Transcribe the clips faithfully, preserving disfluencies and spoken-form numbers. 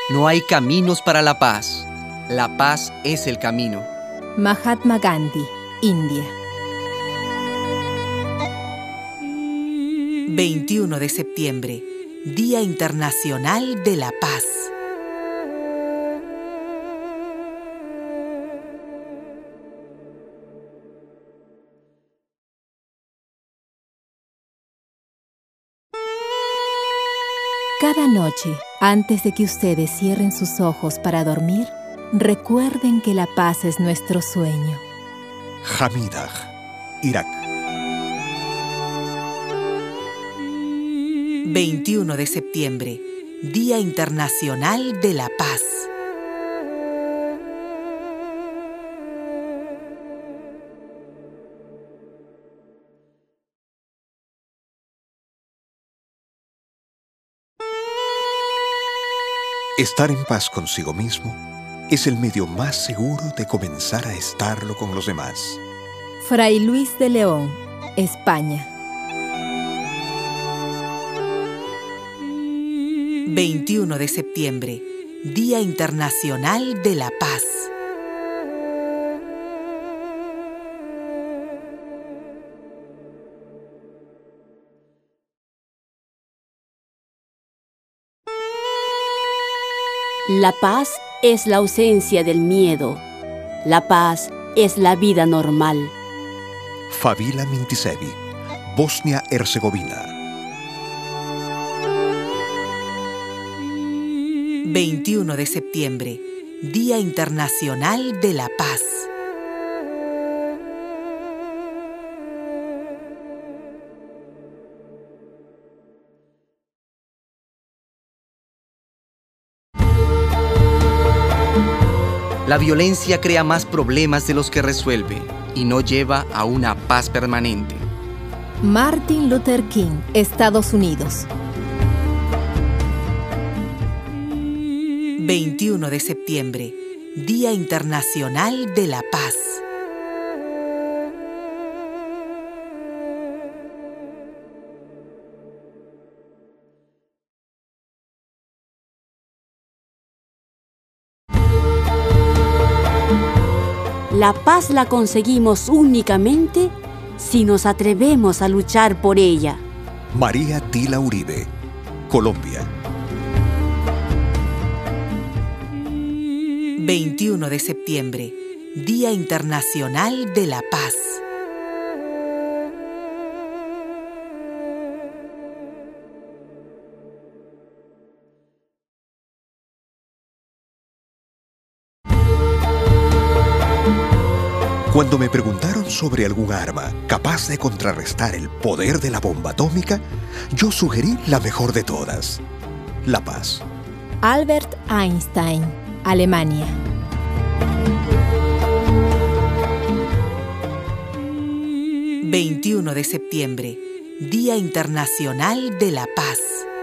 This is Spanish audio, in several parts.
No hay caminos para la paz. La paz es el camino. Mahatma Gandhi, India. veintiuno de septiembre, Día Internacional de la Paz. Cada noche, antes de que ustedes cierren sus ojos para dormir, recuerden que la paz es nuestro sueño. Hamidah, Irak. veintiuno de septiembre, Día Internacional de la Paz. Estar en paz consigo mismo es el medio más seguro de comenzar a estarlo con los demás. Fray Luis de León, España. veintiuno de septiembre, Día Internacional de la Paz. La paz es la ausencia del miedo. La paz es la vida normal. Fabila Mintisevi, Bosnia-Herzegovina. veintiuno de septiembre, Día Internacional de la Paz. La violencia crea más problemas de los que resuelve y no lleva a una paz permanente. Martin Luther King, Estados Unidos. veintiuno de septiembre, Día Internacional de la Paz. La paz la conseguimos únicamente si nos atrevemos a luchar por ella. María Tila Uribe, Colombia. veintiuno de septiembre, Día Internacional de la Paz. Cuando me preguntaron sobre algún arma capaz de contrarrestar el poder de la bomba atómica, yo sugerí la mejor de todas: la paz. Albert Einstein, Alemania. veintiuno de septiembre, Día Internacional de la Paz.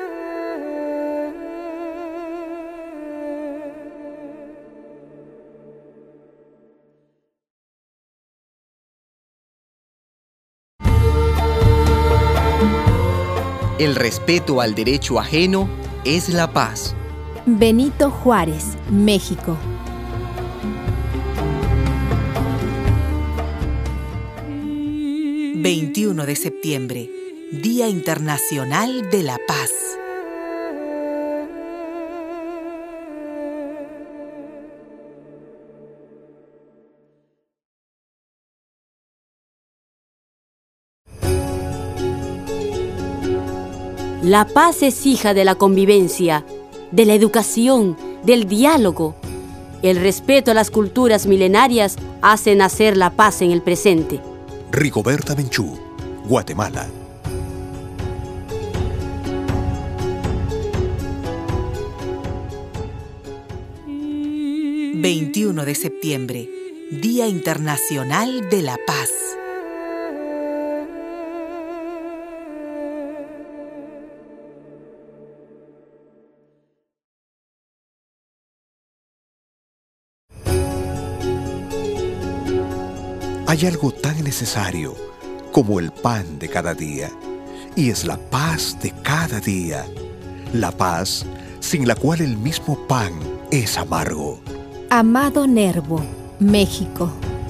El respeto al derecho ajeno es la paz. Benito Juárez, México. veintiuno de septiembre, Día Internacional de la Paz. La paz es hija de la convivencia, de la educación, del diálogo. El respeto a las culturas milenarias hace nacer la paz en el presente. Rigoberta Menchú, Guatemala. veintiuno de septiembre, Día Internacional de la Paz. Hay algo tan necesario como el pan de cada día, y es la paz de cada día. La paz sin la cual el mismo pan es amargo. Amado Nervo, México.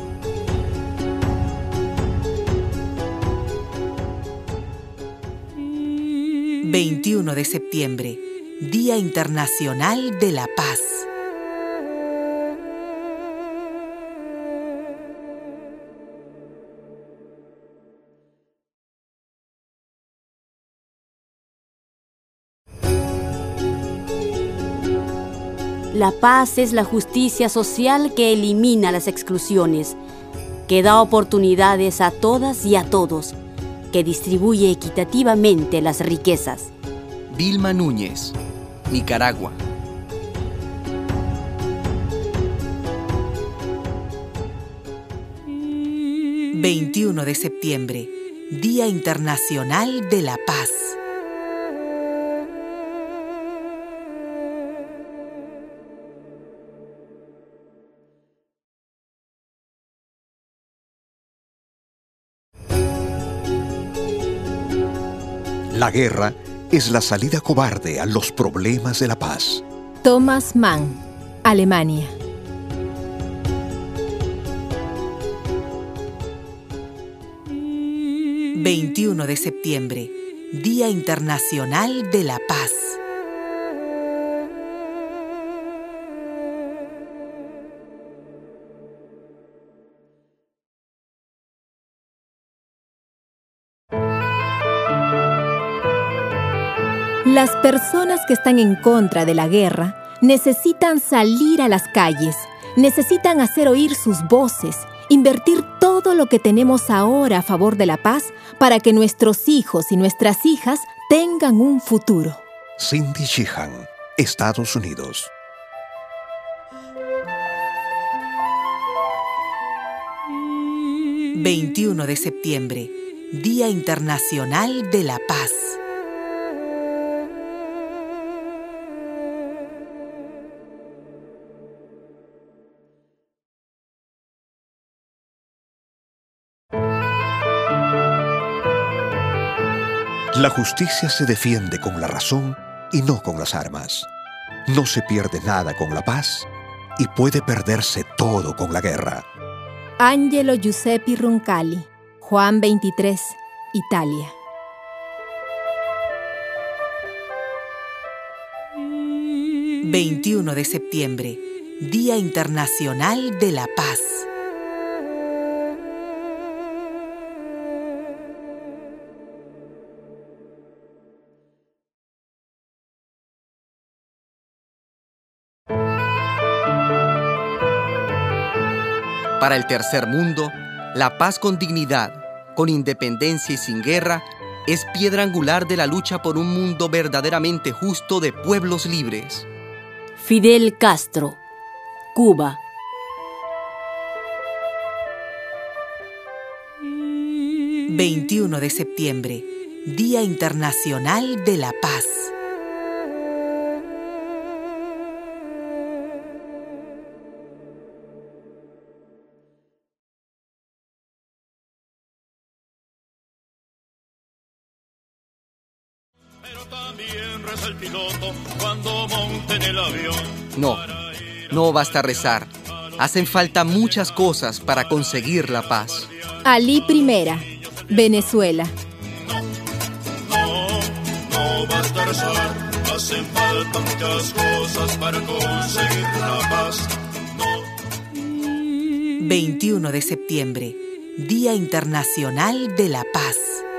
veintiuno de septiembre, Día Internacional de la Paz. La paz es la justicia social que elimina las exclusiones, que da oportunidades a todas y a todos, que distribuye equitativamente las riquezas. Vilma Núñez, Nicaragua. veintiuno de septiembre, Día Internacional de la Paz. La guerra es la salida cobarde a los problemas de la paz. Thomas Mann, Alemania. veintiuno de septiembre, Día Internacional de la Paz. Las personas que están en contra de la guerra necesitan salir a las calles, necesitan hacer oír sus voces, invertir todo lo que tenemos ahora a favor de la paz para que nuestros hijos y nuestras hijas tengan un futuro. Cindy Sheehan, Estados Unidos. veintiuno de septiembre, Día Internacional de la Paz. La justicia se defiende con la razón y no con las armas. No se pierde nada con la paz y puede perderse todo con la guerra. Angelo Giuseppe Roncalli, Juan veintitrés, Italia. veintiuno de septiembre, Día Internacional de la Paz. Para el tercer mundo, la paz con dignidad, con independencia y sin guerra, es piedra angular de la lucha por un mundo verdaderamente justo de pueblos libres. Fidel Castro, Cuba. veintiuno de septiembre, Día Internacional de la Paz. También reza el piloto cuando monte en el avión. No, no basta rezar. Hacen falta muchas cosas para conseguir la paz. Ali Primera, Venezuela. No, no basta rezar. Hacen falta muchas cosas para conseguir la paz. No. veintiuno de septiembre, Día Internacional de la Paz.